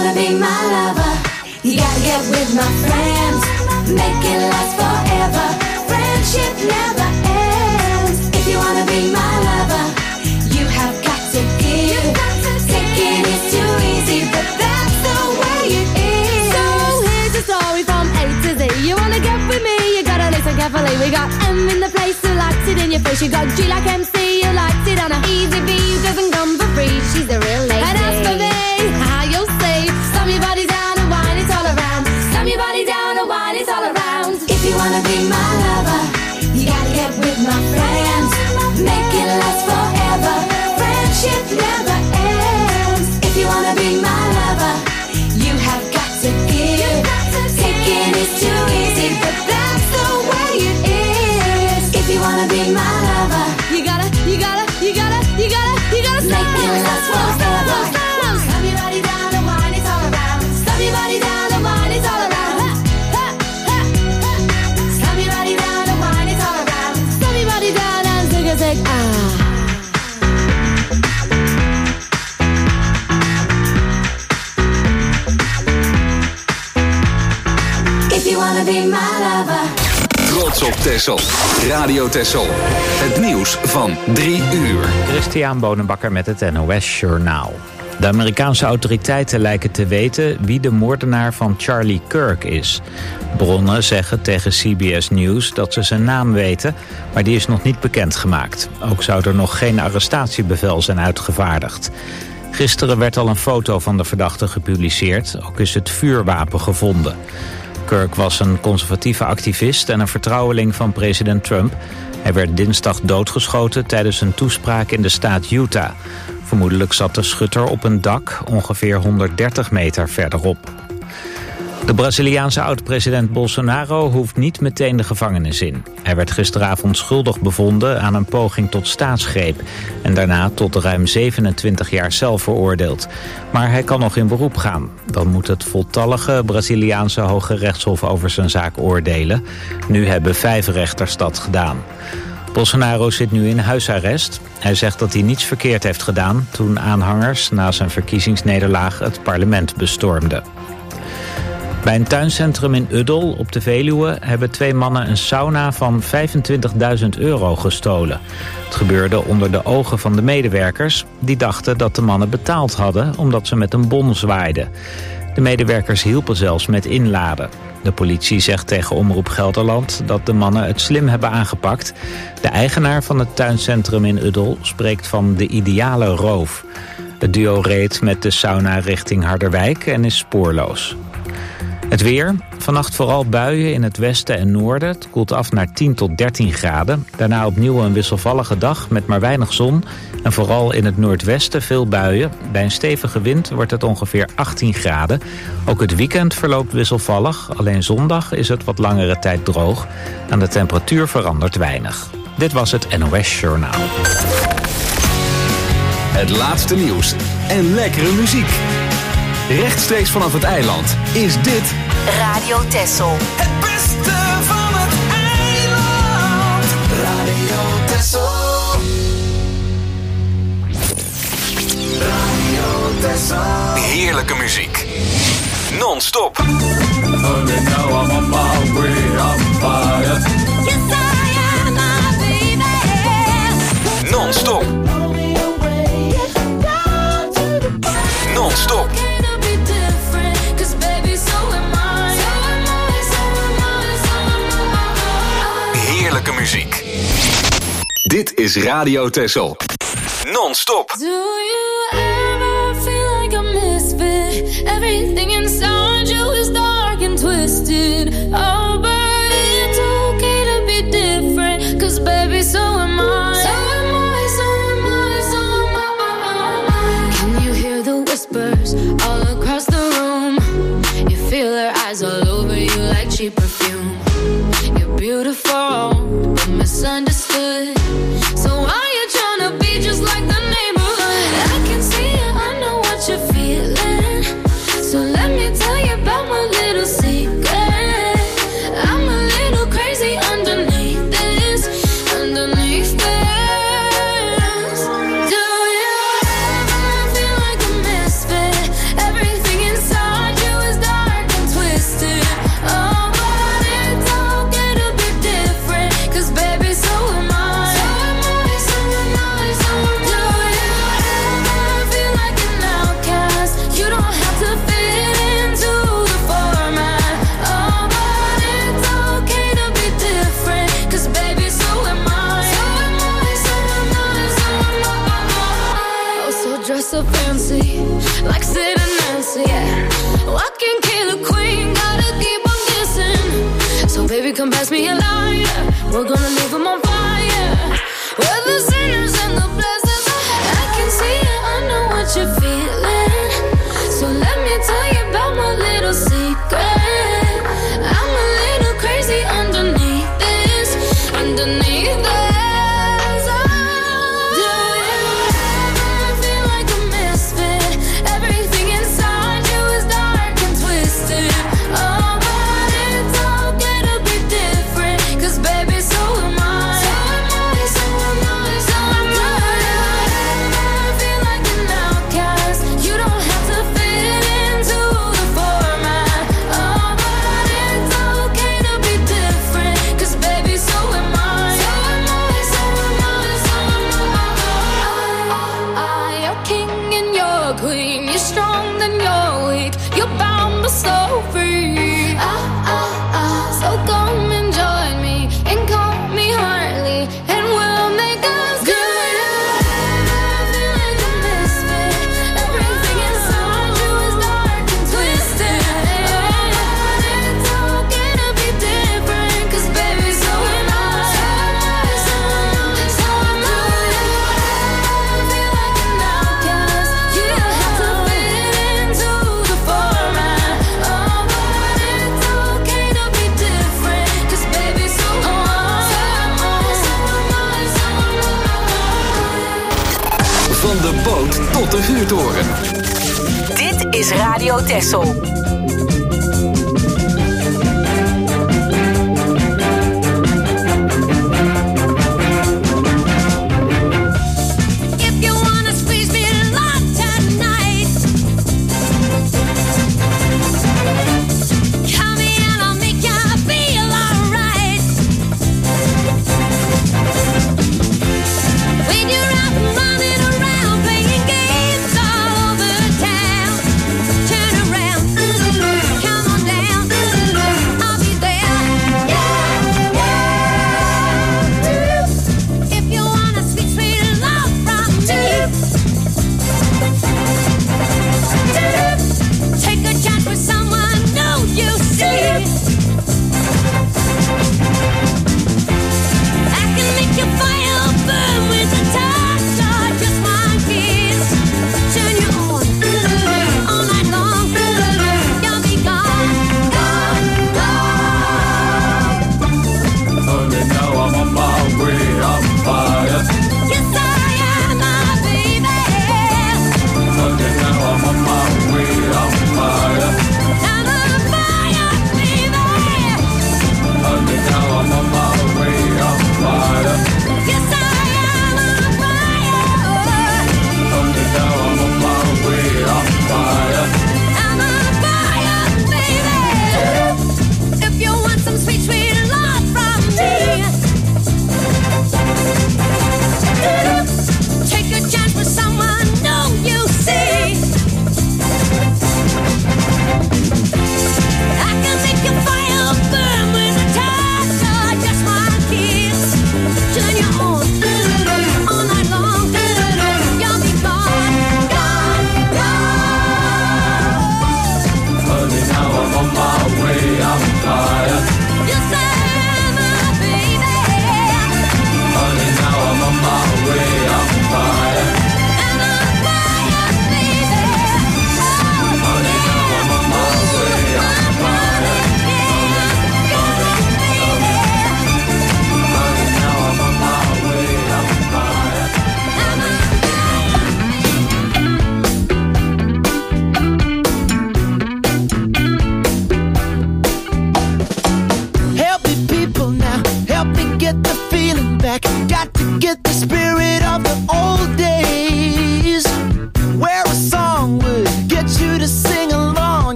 wanna be my lover, you gotta get with my friends. Make it last forever. Friendship never ends. If you wanna be my lover, you have got to give. Taking is too easy, but that's the way it is. So here's the story from A to Z. You wanna get with me, you gotta listen carefully. We got M in the place who likes it in your face. You got G like MC, you likes it on a easy B, who doesn't come for free. She's the real lady. And as for me, you'll see. Slam your body down and wine it all around. Slam your body down and wine it all around. If you wanna be my lover, you gotta get with my friends. Make it last forever. Friendship never ends. If you wanna be my lover, you have got to give. Taking is too easy, but that's the way it is. If you wanna be my lover, you gotta make it last forever. Slam your body down and wine it all around. Slam your body down and wine it all around. Slam your body down and wine it all around. Slam your body down and zig If you wanna be my lover. Trots op Texel. Radio Texel. Het nieuws van 3 uur. Christian Bonenbakker met het NOS Journaal. De Amerikaanse autoriteiten lijken te weten wie de moordenaar van Charlie Kirk is. Bronnen zeggen tegen CBS News dat ze zijn naam weten, maar die is nog niet bekendgemaakt. Ook zou er nog geen arrestatiebevel zijn uitgevaardigd. Gisteren werd al een foto van de verdachte gepubliceerd, ook is het vuurwapen gevonden. Kirk was een conservatieve activist en een vertrouweling van president Trump. Hij werd dinsdag doodgeschoten tijdens een toespraak in de staat Utah. Vermoedelijk zat de schutter op een dak, ongeveer 130 meter verderop. De Braziliaanse oud-president Bolsonaro hoeft niet meteen de gevangenis in. Hij werd gisteravond schuldig bevonden aan een poging tot staatsgreep en daarna tot ruim 27 jaar cel veroordeeld. Maar hij kan nog in beroep gaan. Dan moet het voltallige Braziliaanse Hoge Rechtshof over zijn zaak oordelen. Nu hebben 5 rechters dat gedaan. Bolsonaro zit nu in huisarrest. Hij zegt dat hij niets verkeerd heeft gedaan toen aanhangers na zijn verkiezingsnederlaag het parlement bestormden. Bij een tuincentrum in Uddel op de Veluwe hebben 2 mannen een sauna van €25.000 gestolen. Het gebeurde onder de ogen van de medewerkers. Die dachten dat de mannen betaald hadden omdat ze met een bon zwaaiden. De medewerkers hielpen zelfs met inladen. De politie zegt tegen Omroep Gelderland dat de mannen het slim hebben aangepakt. De eigenaar van het tuincentrum in Uddel spreekt van de ideale roof. Het duo reed met de sauna richting Harderwijk en is spoorloos. Het weer. Vannacht vooral buien in het westen en noorden. Het koelt af naar 10 tot 13 graden. Daarna opnieuw een wisselvallige dag met maar weinig zon. En vooral in het noordwesten veel buien. Bij een stevige wind wordt het ongeveer 18 graden. Ook het weekend verloopt wisselvallig. Alleen zondag is het wat langere tijd droog. Aan de temperatuur verandert weinig. Dit was het NOS Journaal. Het laatste nieuws en lekkere muziek. Rechtstreeks vanaf het eiland is dit Radio Texel. Het beste van het eiland. Radio Texel. Radio Texel. heerlijke muziek. Non-stop. Non-stop. Non-stop. Heerlijke muziek. Dit is Radio Texel. Non-stop. Do you ever feel like a misfit? Everything inside you is dark and twisted. Oh, but it's okay to be different. 'Cause baby, so am I. So am I, so am I, so am I. Can you hear the whispers all across the room? You feel her eyes all over you like cheap perfume. You're beautiful, but misunderstood. So why you tryna be just like the neighborhood? I can see it, I know what you're feeling. So let me tell like Sid and Nancy, yeah. Oh, I can kill a queen, gotta keep on kissing. So baby, come pass me a lighter, we're gonna leave them on fire. We're the sinners and the blessings. I can see it, I know what you're feeling. So let me tell you about my little secret. I'm a little crazy underneath this, underneath this. Tot de vuurtoren. Dit is Radio Texel. Turn around.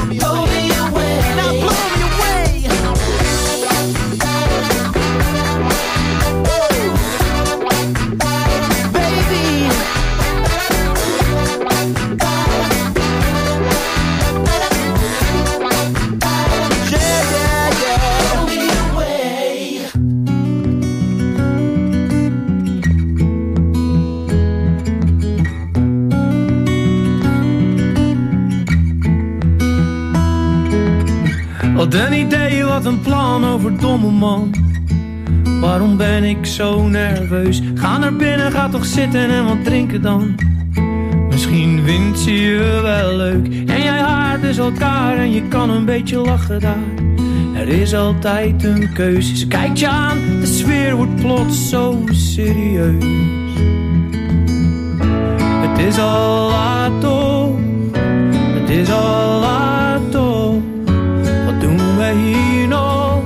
blow me away. Now blow me away. Baby. Wat een idee, wat een plan, overdomme man. Waarom ben ik zo nerveus? Ga naar binnen, ga toch zitten en wat drinken dan. Misschien vindt ze je wel leuk en jij haart dus elkaar en je kan een beetje lachen daar. Er is altijd een keus, ze kijkt je aan, de sfeer wordt plots zo serieus. Het is al laat toch, het is al laat toch. Wat doen wij hier nog?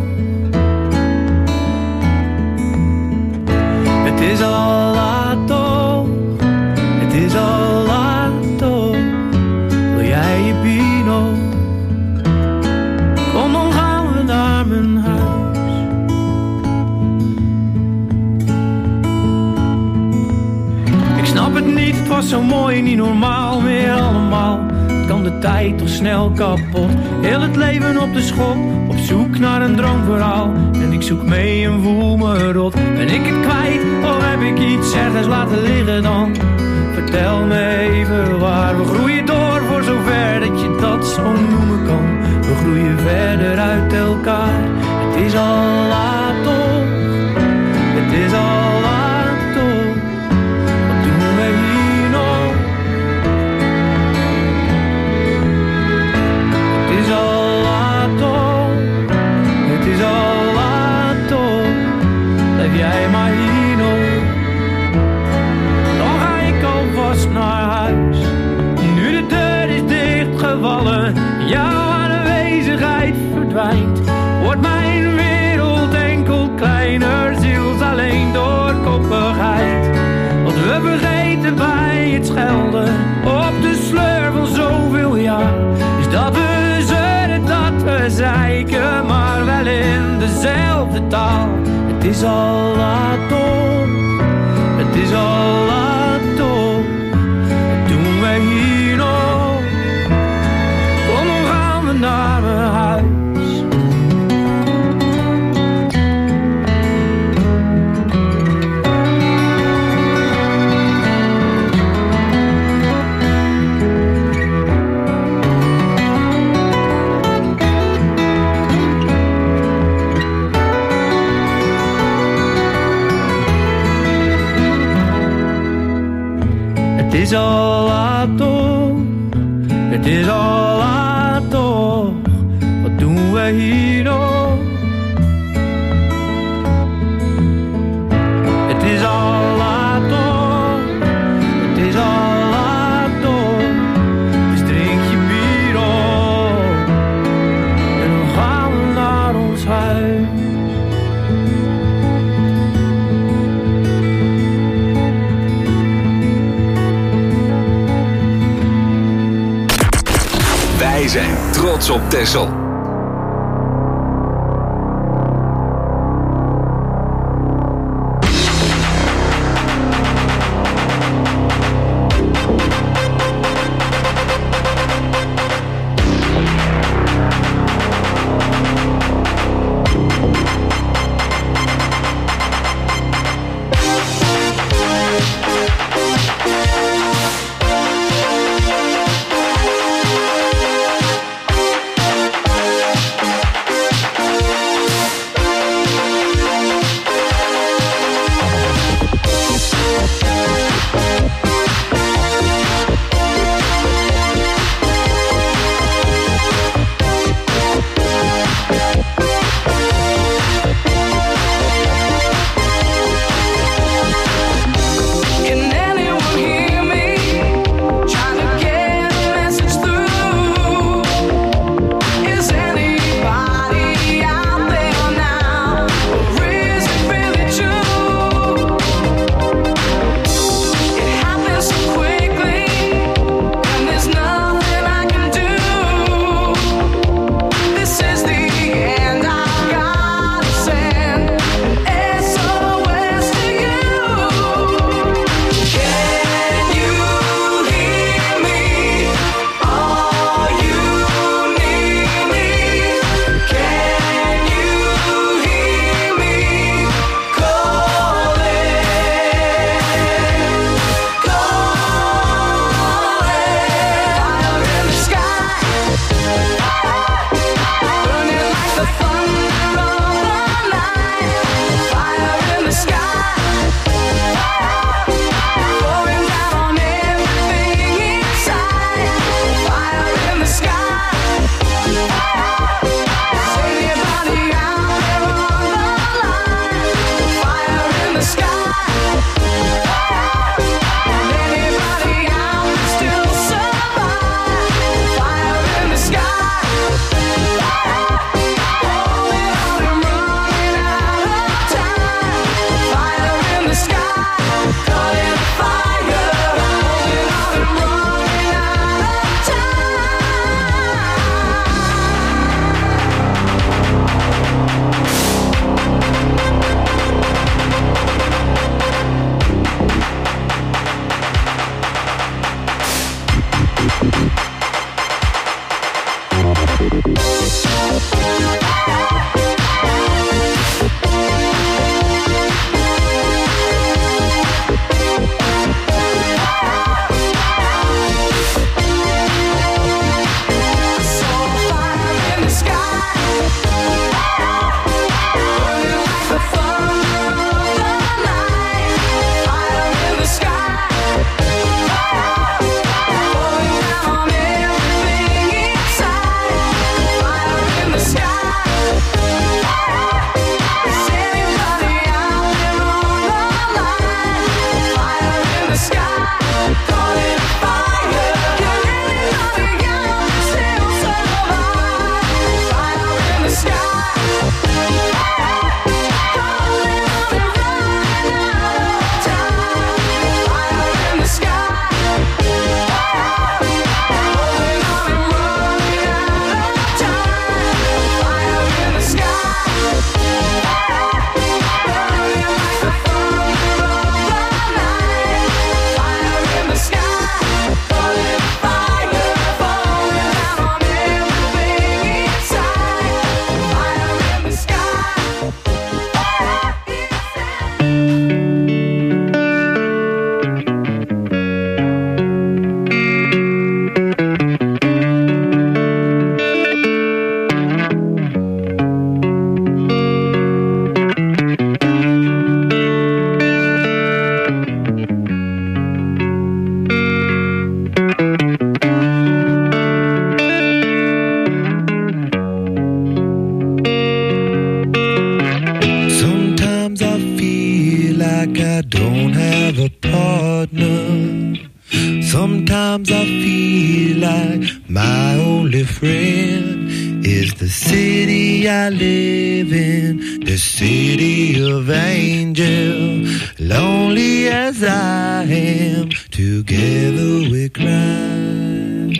Het is al laat toch, het is al laat toch. Wil jij je pino? Kom dan gaan we naar mijn huis. Ik snap het niet, het was zo mooi, niet normaal meer allemaal. Kan de tijd toch snel kapot. Heel het leven op de schop, op zoek naar een droomverhaal. En ik zoek mee en voel me rot. Ben ik het kwijt of heb ik iets ergens laten liggen dan? Vertel me even waar. We groeien door voor zover dat je dat zo noemen kan. We groeien verder uit elkaar. Het is al laat toch, het is al laat toch. Wat doen we hier nog? Het is al laat toch, het is al laat toch. Blijf jij maar hier nog. Dan ga ik alvast naar huis. Nu de deur is dichtgevallen, jouw aanwezigheid verdwijnt. Wordt mijn wereld enkel kleiner, ziels alleen door koppigheid. Wat we vergeten bij het schelden, op de sleur van zoveel jaar, is dat we zeuren, dat we zeiken, maar wel in dezelfde taal. Het is al laat toch, het is al laat toch. Wat doen wij hier nog? Kom, dan gaan we naar mijn huis. Het is al laat toch, het is al laat toch. Wat doen we hier nog? Het is al laat toch, het is al laat toch. Dus drink je bier op en dan gaan we naar ons huis. Wij zijn trots op Texel. Sometimes I feel like my only friend is the city I live in, the city of angels. Lonely as I am, together we cry.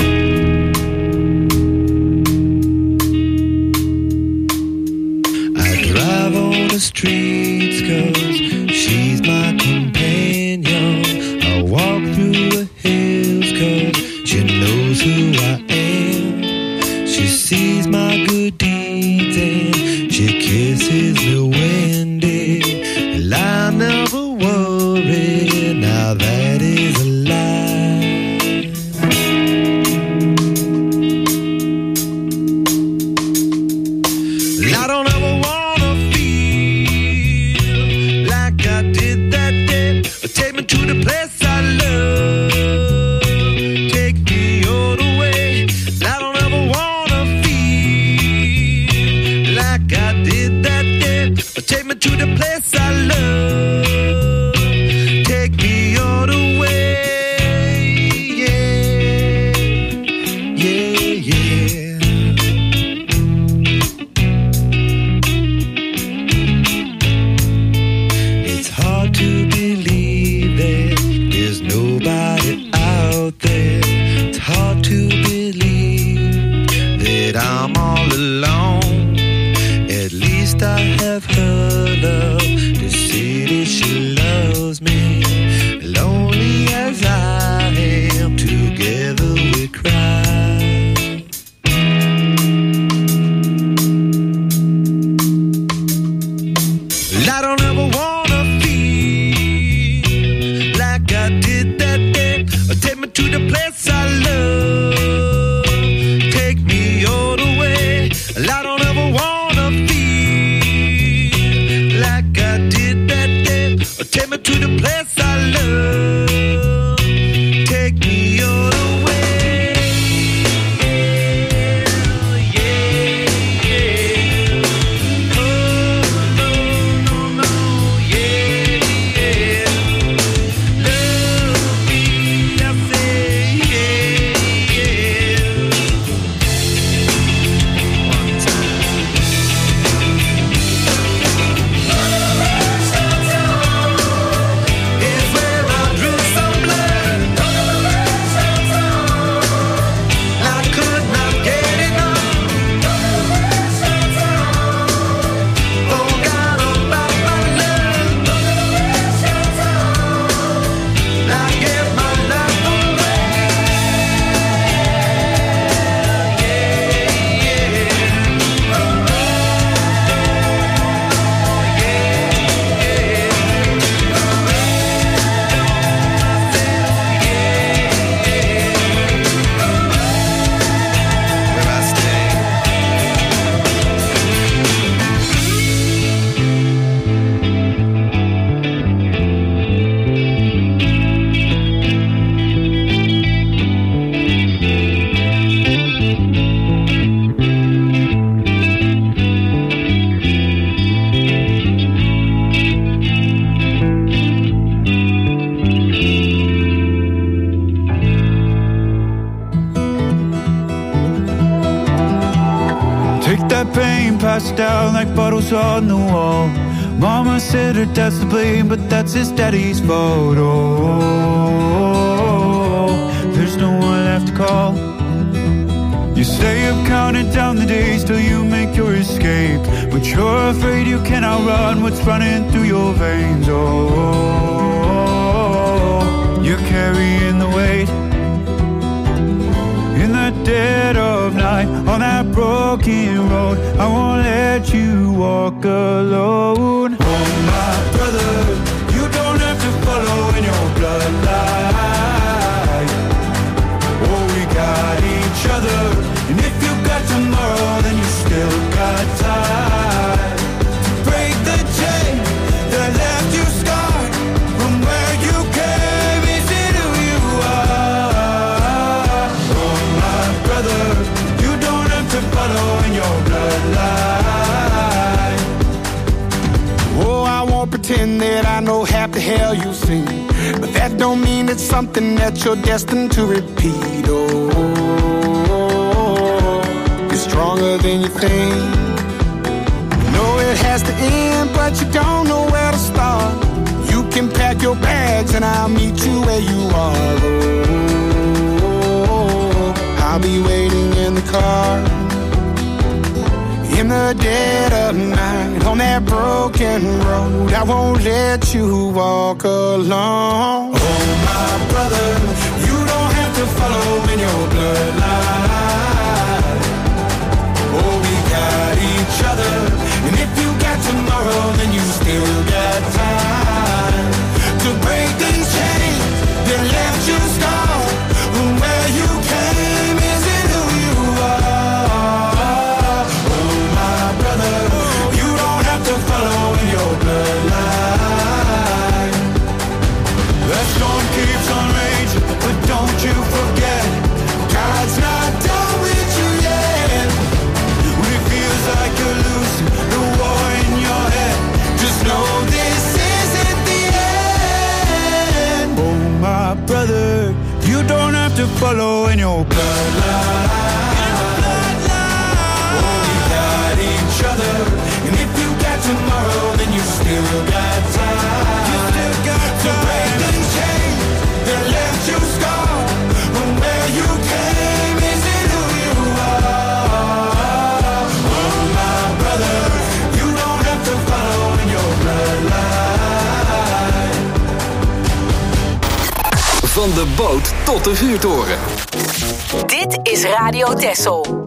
I drive on the streets 'cause she's my companion. I walk through the hills 'cause she knows who I am. She sees my good deeds and she kisses me windy. And I never worry, now that is a lie. I don't ever wanna feel like I did that day. Take me to the place I love. Take me all the way. I don't ever wanna feel like I did that day. Take me to the place I love. Take me all the way. Yeah, yeah, yeah. It's hard to believe that there's nobody out there. It's hard to believe that I'm all alone. At least I have her love. The city, she loves me. Lonely as I am, together we cry. I don't ever wanna feel like I did that day. Take me to the place I love. Take me all the way. I don't ever wanna feel like I did that day. Take me to the place I love. Take me all the way. Yeah, yeah. Oh, no, no, no. Yeah, yeah. Love me, I say, yeah, yeah. One time. Is where I drew some blood. I could not get enough. Forgot about my love. I gave my life away. Where I stay. Take that pain, pass it down like bottles on the wall. Mama said her dad's to blame, but that's his daddy's fault. Oh, there's no one left to call. You stay up counting down the days till you make your escape, but you're afraid you cannot run what's running through your veins. Oh, you're carrying the weight in the dead of night on that broken road. I won't let you walk alone. Oh, my brother, you don't have to follow in your bloodline. Oh, we got each other, and if you got tomorrow, then you still got time to break the chain that left you scarred from where you came into who you are. Oh, my brother, you don't have to follow in your bloodline. Oh, I won't pretend that I know half the hell you've seen, but that don't mean it's something that you're destined to repeat. Oh, it's stronger than you think. You know it has to end, but you don't know where to start. You can pack your bags and I'll meet you where you are. Oh, I'll be waiting in the car in the dead of night on that broken road. I won't let you walk alone. Oh, my brother, you don't have to follow in your bloodline. Oh, we got each other, and if you got tomorrow, then you still got time to break these chains that left you scarred. Where you came isn't who you are. Oh, my brother, you don't have to follow in your bloodline. The storm keeps on raging, but don't you forget, God's not done with you yet. When it feels like you're losing the war in your head, just know this isn't the end. Oh, my brother, you don't have to follow in your bloodline. Oh, we got each other, and if you got tomorrow, then you still got time. You still got to break the chain that left you scarred. From where you came isn't who you are. Oh, my brother, you don't have to follow in your bloodline. Van de boot tot de vuurtoren. Dit is Radio Texel.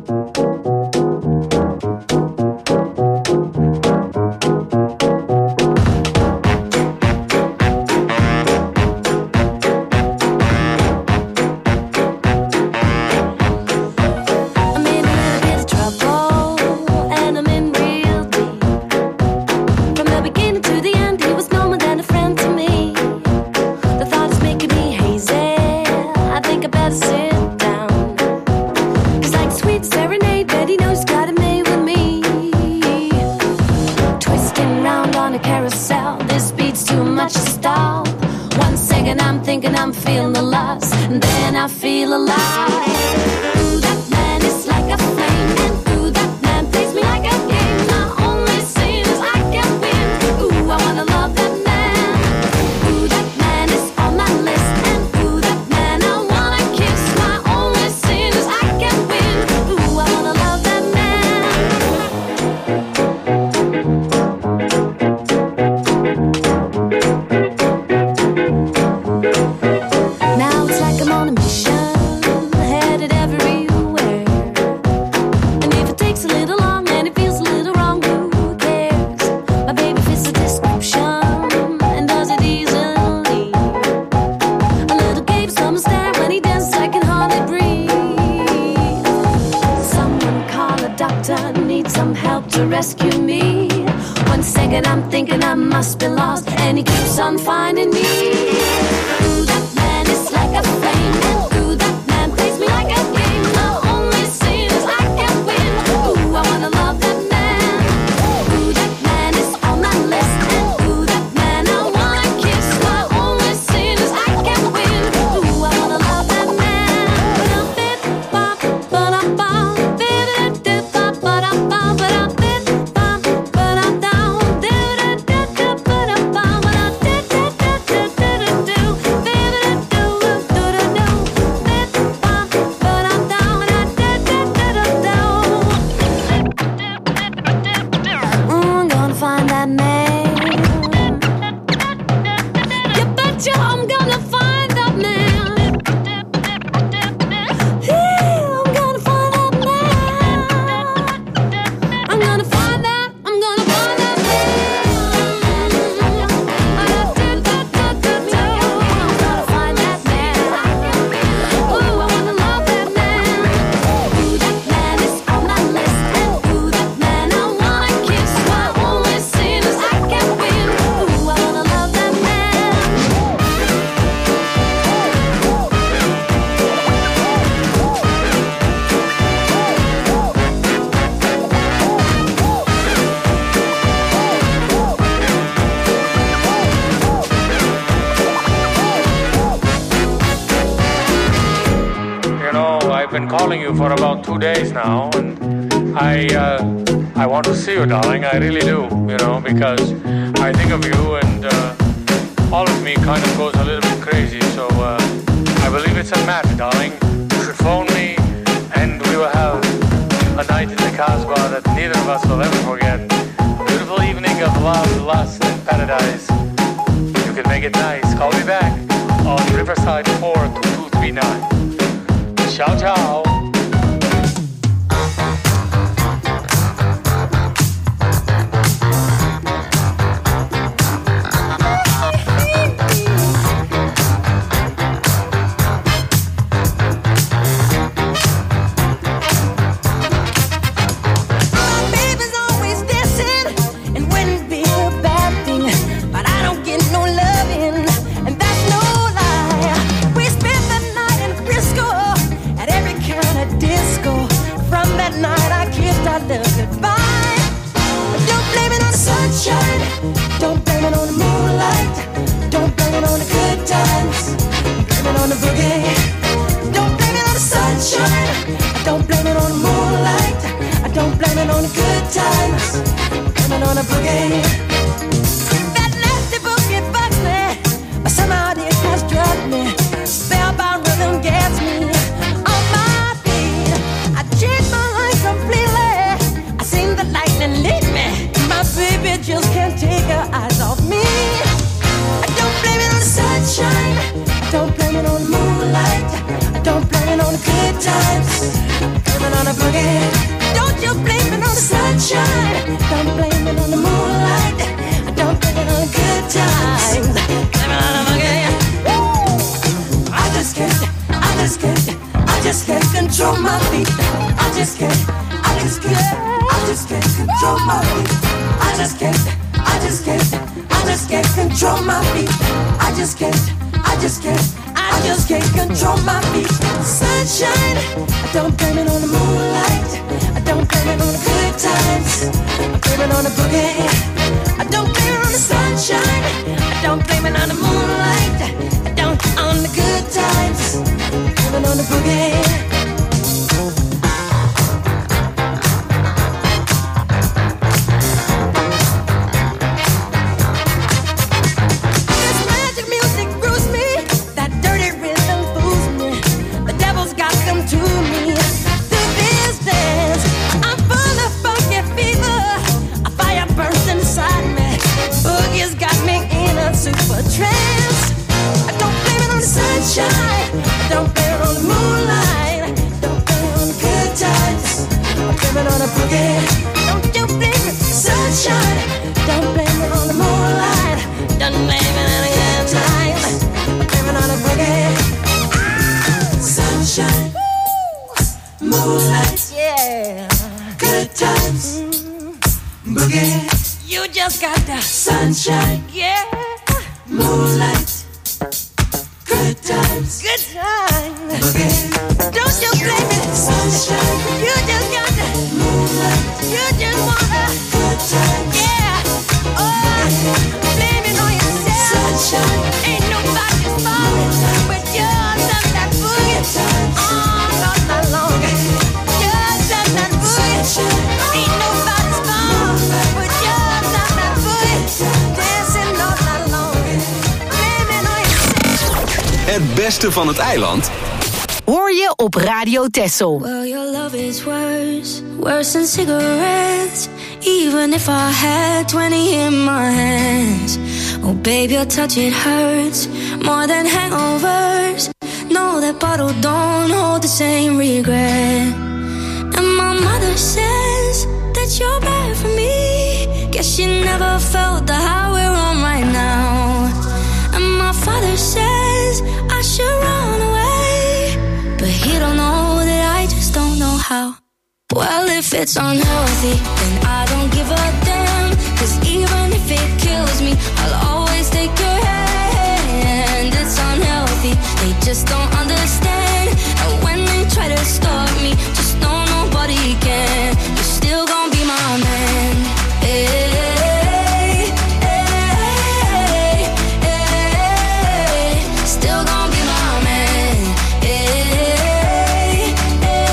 calling you for about 2 days now, and I want to see you, darling. I really do, you know, because I think of you, and all of me kind of goes a little bit crazy. So I believe it's a match, darling. You should phone me, and we will have a night in the Casbah that neither of us will ever forget. A beautiful evening of love, lust, and paradise. You can make it nice. Call me back on Riverside 42239. Ciao, ciao. Het beste van het eiland hoor je op Radio Texel. Well, your love is worse than cigarettes. Even if I had 20 in my hands. Oh, babe, your touch, it hurts more than hangovers. No, that bottle don't hold the same regret. And my mother says that you're bad for me. Guess she never felt the high we're on right now. And my father says I should run away, but he don't know that I just don't know how. Well, if it's unhealthy, then I don't give a damn. 'Cause even if it kills me, I'll always take your hand. It's unhealthy, they just don't understand. And when they try to stop me, just know nobody can. You're still gonna be my man. Hey, hey, hey, still gonna be my man. Hey, hey, hey.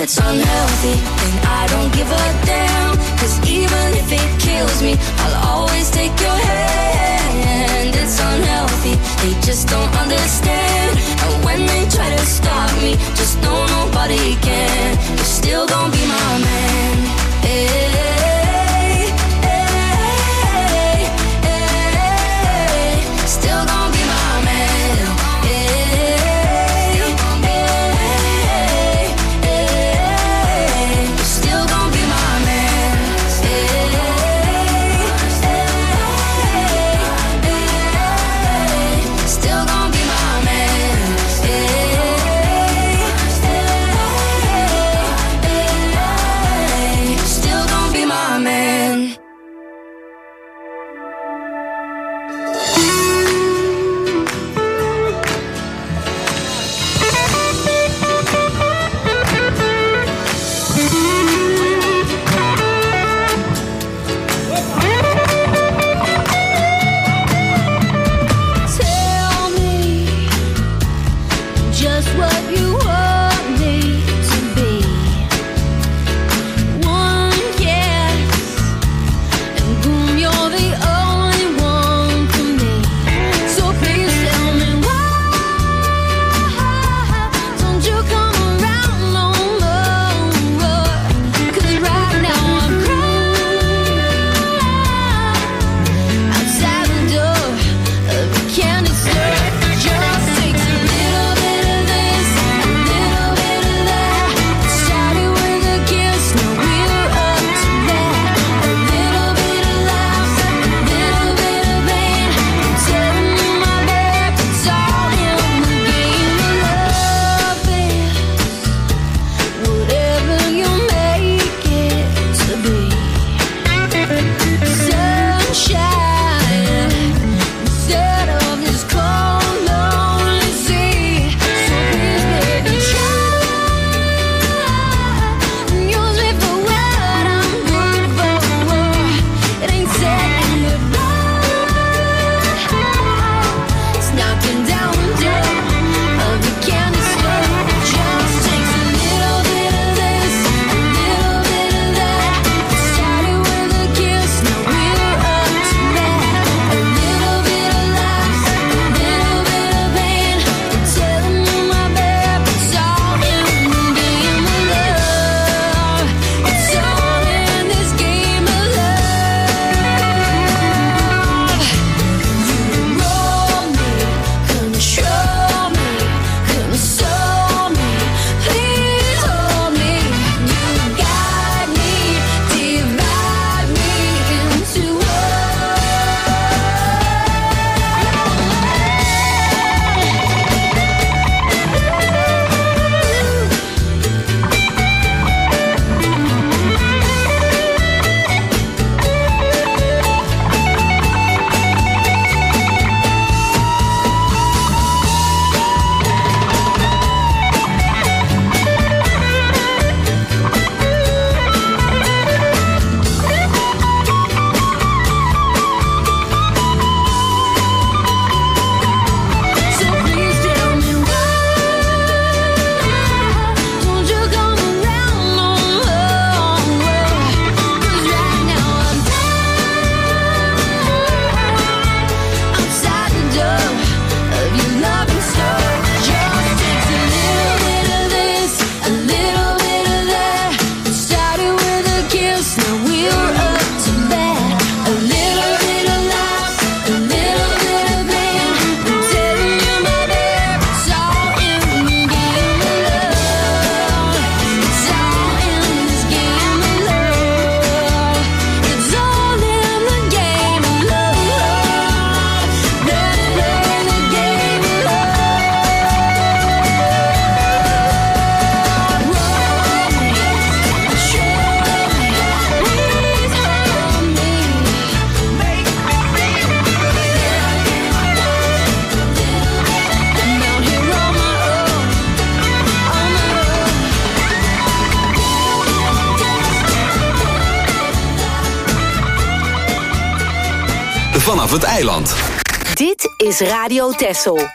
it's unhealthy, then I don't give a damn. Cause even if it kills me, I'll always take your hand. It's unhealthy, they just don't understand. And when they try to stop me, just know nobody can. You're still gonna be my man. Hey, hey, hey, still gonna be my man. Hey, hey, hey, you're still gonna be my man. Hey, hey, hey, still gonna be my man. Hey, still gonna be my man. Tell me just what you want me to be. One kiss, and boom, you're the only one for me. So please tell me why don't you come around no more? 'Cause right now I'm crying outside the door of the candy store. Just takes a little bit of this, a little bit of that. It started with a kiss, now we're up to that. A little bit of laughs, a little bit of pain. I'm telling you, my babe, it's all in the game of love. Whatever you make it to be. Sunshine instead of this cold, lonely sea. So please, baby, try and use me for what I'm good for. It ain't saying goodbye. It's knocking down the door of the candy store. Just takes a little bit of this, a little bit of that. It started with a kiss, now we're up to that. A little bit of laughs, a little bit of pain. I'm telling you, my babe, it's all in the game of love. It's all in this game of love. You roll me, control me, console me, please hold me. You guide me, divide me into So please tell me why don't you come around no more? 'Cause right now I'm outside the door of your loving store. Just takes a little bit of this, a little bit of that. It started with a kiss, now we're up to that. A little bit of laughs, a little bit of pain. I'm telling you, my babe, it's all in the game of love. It's all in this game of love. It's all in the game of love. Let's play the game of love. Roll me, show me, please hold me, make me feel I'm out here on my own, on my own. Vanaf het eiland. Dit is Radio Texel.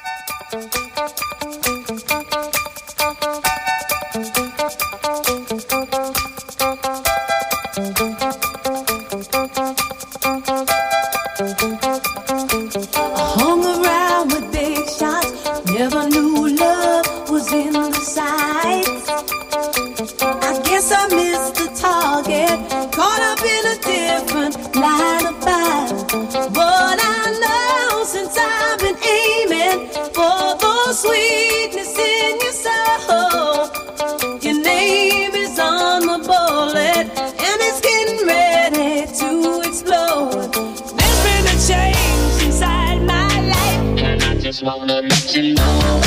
was in the sights. I guess I missed the target, caught up in a different line of fire. But I know since I've been aiming for the sweetness in your soul, your name is on the bullet and it's getting ready to explode. There's been a change inside my life, and I just wanna let you know.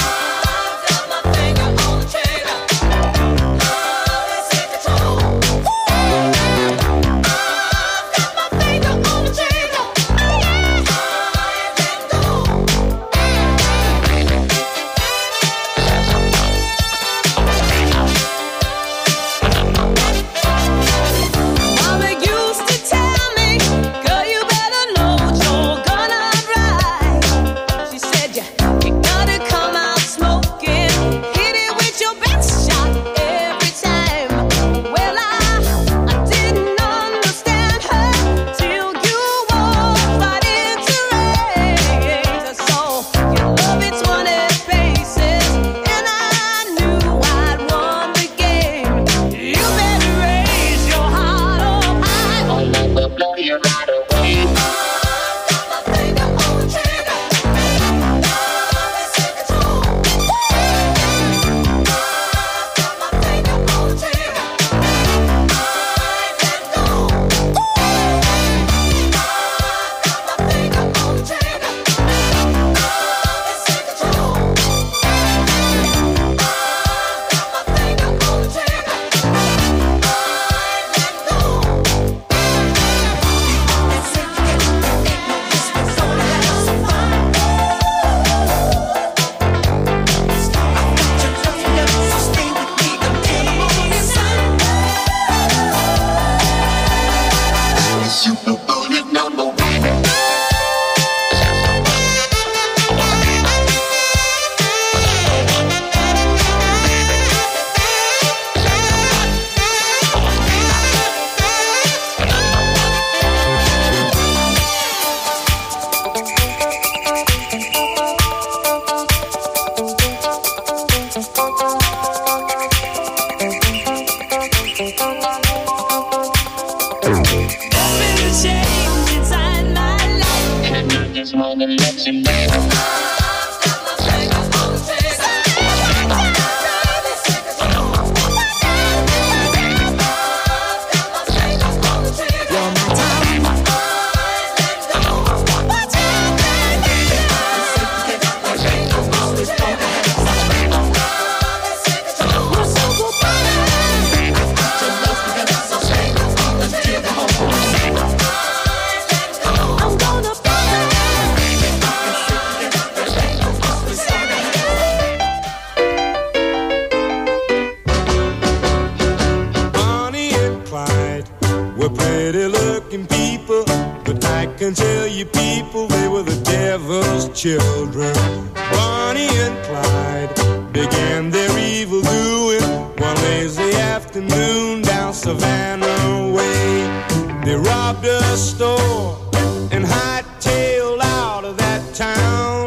Children, Bonnie and Clyde, began their evil doing one lazy afternoon down Savannah Way. They robbed a store and hightailed out of that town.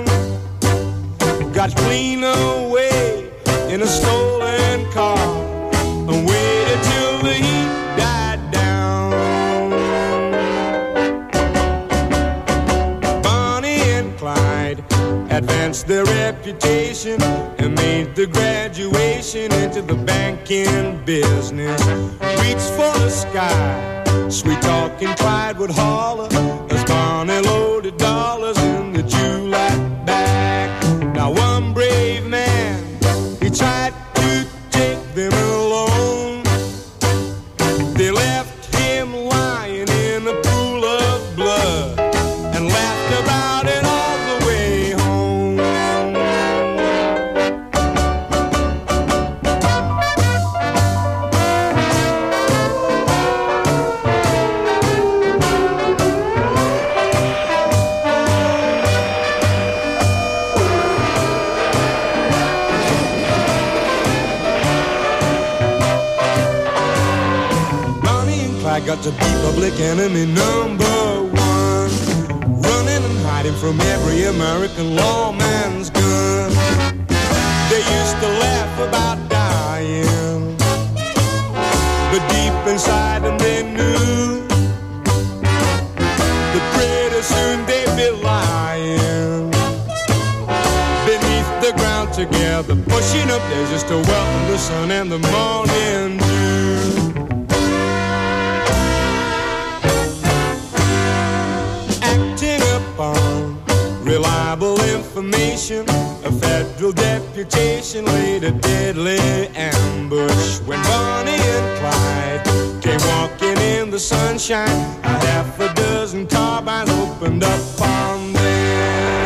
Got clean away in a stolen car and waited till the heat died down. Bonnie and Clyde advanced their reputation and made the graduation into the banking business. Reached for the sky, sweet talking Clyde would holler as Bonnie loaded dollars in the July bag. Now one brave man, he tried to take them alone. They left him lying in a pool of blood and laughed about it all the way home. I got to be public enemy number one, running and hiding from every American lawman's gun. They used to laugh laugh about dying, but deep inside them they knew that pretty soon they'd be lying beneath the ground together, pushing up there just to welcome the sun and the morning dew. Acting upon reliable information, a federal deputation laid a deadly ambush when Bonnie and Clyde came walking in the sunshine. A half a dozen carbines opened up on them.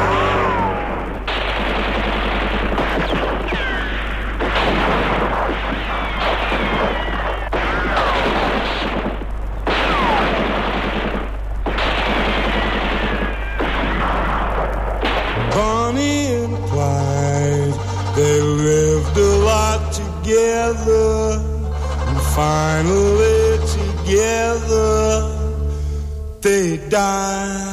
Bonnie and Clyde, they lived a lot together, and finally together they died.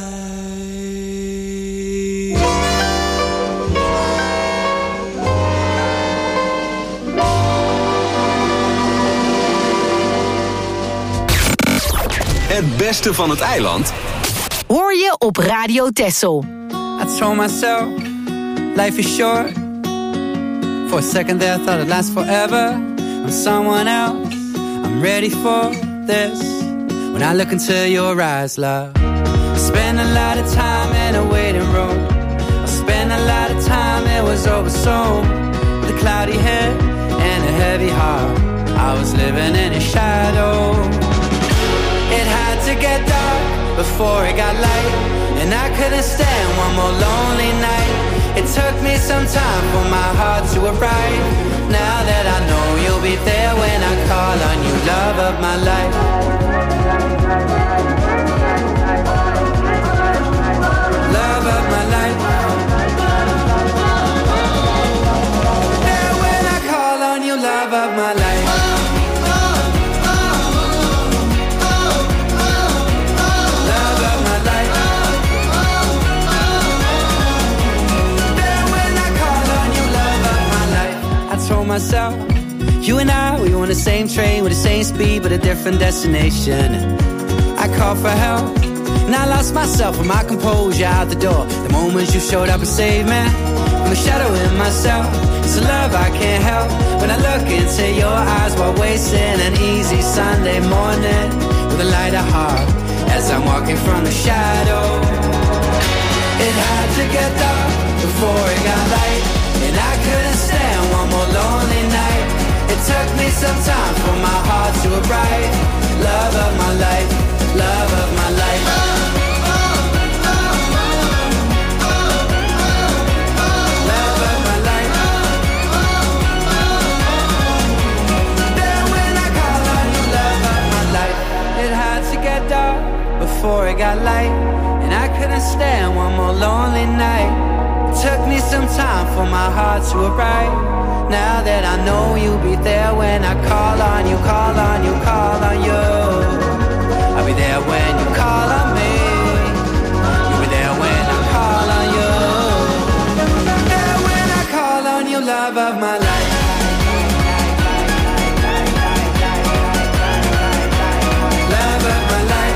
Het beste van het eiland hoor je op Radio Texel. I told myself, life is short. For a second there I thought it'd last forever. I'm someone else, I'm ready for this. When I look into your eyes, love, I spend a lot of time in a waiting room. I spent a lot of time, it was over soon. With a cloudy head and a heavy heart, I was living in a shadow. It had to get dark before it got light, and I couldn't stand one more lonely night. It took me some time for my heart to arrive. Now that I know you'll be there when I call on you, love of my life. Love of my life. There when I call on you, love of my life. Told myself, you and I, we on the same train with the same speed but a different destination. I called for help and I lost myself and my composure out the door. The moments you showed up and saved me from the shadow in myself. It's a love I can't help when I look into your eyes while wasting an easy Sunday morning with a lighter heart as I'm walking from the shadow. It had to get dark before it got light, and I couldn't stand one more lonely night. It took me some time for my heart to arrive. Love of my life, love of my life. Love of my life. Then when I call on you, love of my life. It had to get dark before it got light, and I couldn't stand one more lonely night. Took me some time for my heart to arrive. Now that I know you'll be there when I call on you, call on you, call on you. I'll be there when you call on me. You'll be there when I call on you. There when I call on you, love of my life. Love of my life.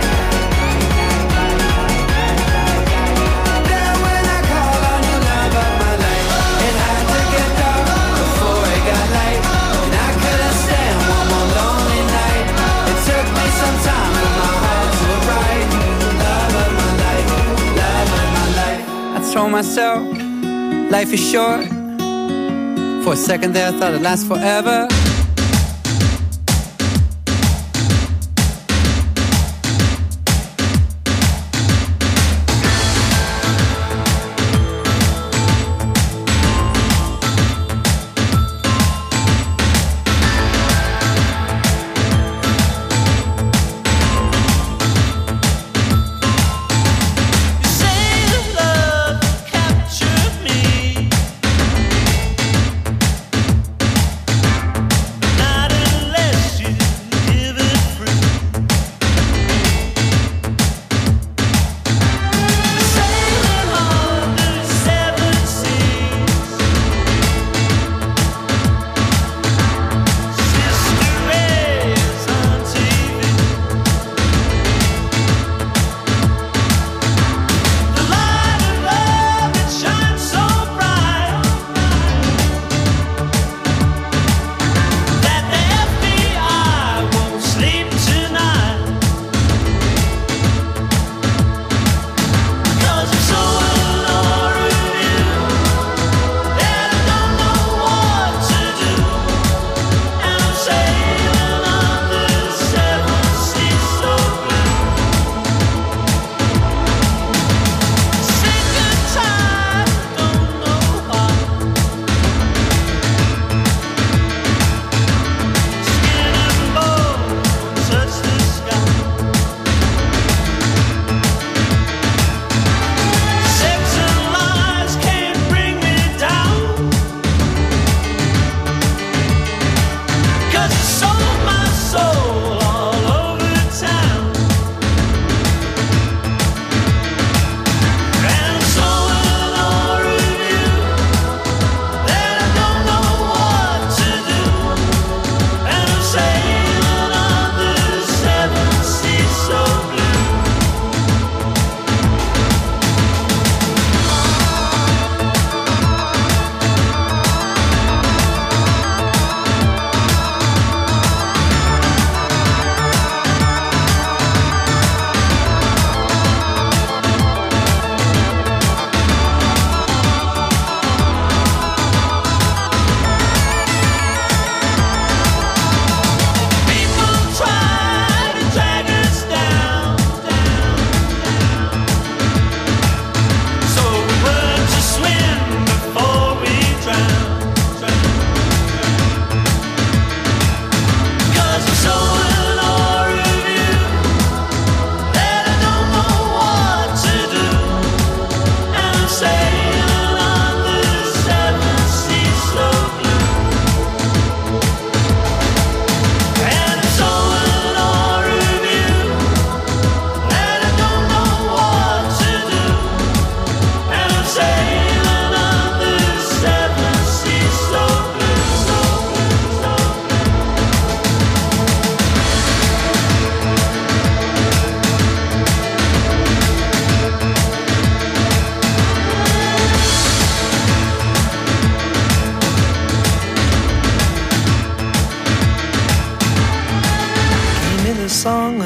Told myself, life is short. For a second there I thought it'd last forever.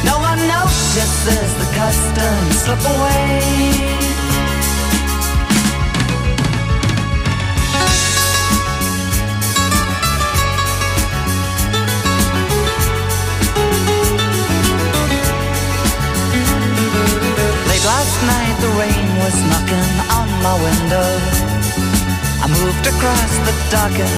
No one notices the customs slip away. Last night the rain was knocking on my window. I moved across the darkened